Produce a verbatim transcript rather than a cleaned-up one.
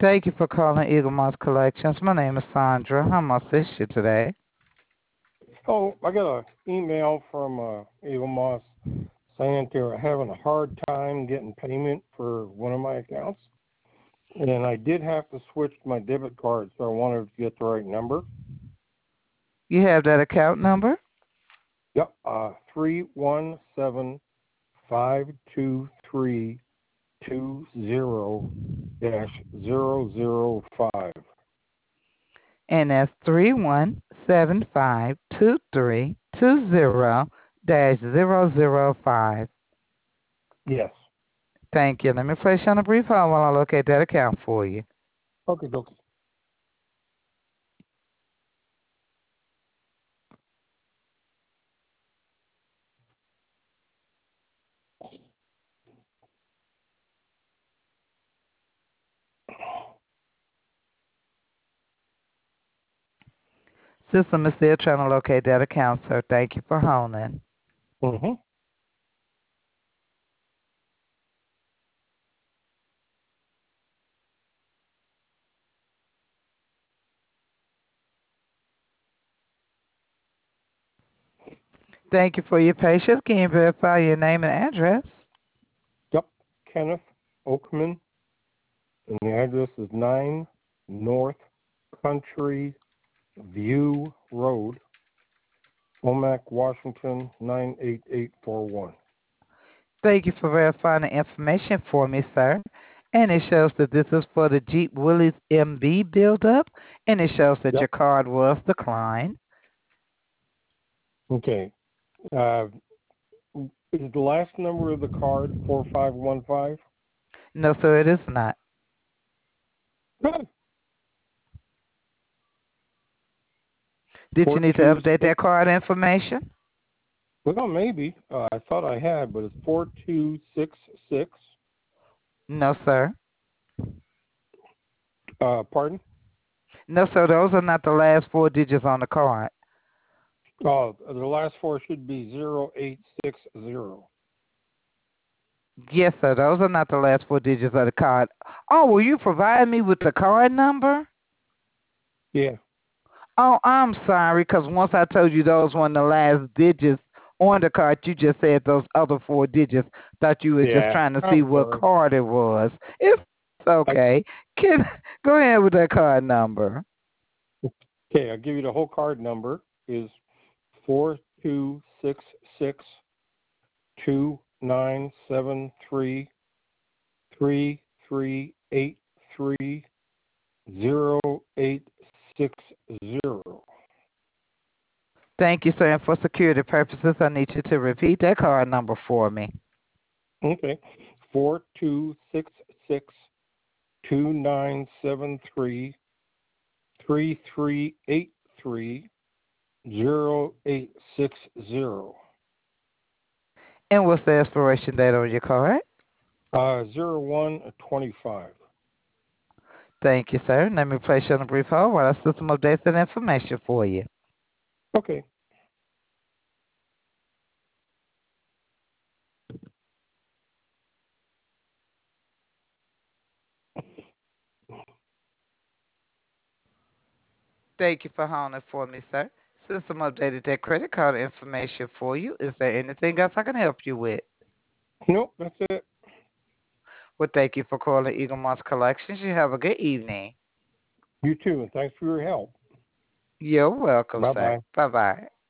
Thank you for calling Eagle Moss Collections. My name is Sandra. How may I assist you today? Oh, I got an email from uh, Eagle Moss saying they're having a hard time getting payment for one of my accounts. And I did have to switch my debit card, so I wanted to get the right number. You have that account number? Yep, uh, three one seven five two three two zero dash zero zero five. And that's three one seven five two three two zero dash zero zero five. Yes. Thank you. Let me place you on a brief hold while I locate that account for you. Okay, okay. System is still trying to locate that account, sir. Thank you for holding. Mm-hmm. Thank you for your patience. Can you verify your name and address? Yep, Kenneth Oakman, and the address is nine North Country View Road, Omak, Washington, nine eight eight four one. Thank you for verifying the information for me, sir. And it shows that this is for the Jeep Willys M B buildup, and it shows that your Yep. card was declined. Okay. Uh, is the last number of the card four five one five? No, sir, it is not. Good. Did you Four need to two update that six. card information? Well, maybe. Uh, I thought I had, but it's four two six six. No, sir. Uh, pardon? No, sir, those are not the last four digits on the card. Oh, the last four should be zero eight six zero. Yes, sir, those are not the last four digits of the card. Oh, will you provide me with the card number? Yeah. Oh, I'm sorry, because once I told you those weren't the last digits on the card, you just said those other four digits. Thought you were just Yeah. trying to see I'm what sorry. card it was. It's I, okay. Can go ahead with that card number. okay, I'll give you the whole card number. Is four two six six two nine seven three three three eight three zero eight six zero. Thank you, sir. And for security purposes, I need you to repeat that card number for me. Okay. Four two six six two nine seven three three three eight three zero eight six zero. And what's the expiration date on your card? Uh zero one twenty five. Thank you, sir. Let me place you on a brief hold while our system updates that information for you. Okay. Thank you for holding for me, sir. System updated that credit card information for you. Is there anything else I can help you with? Nope, that's it. Well, thank you for calling Eagle Moss Collections. You have a good evening. You too, and thanks for your help. You're welcome, Bye sir. bye. Bye bye.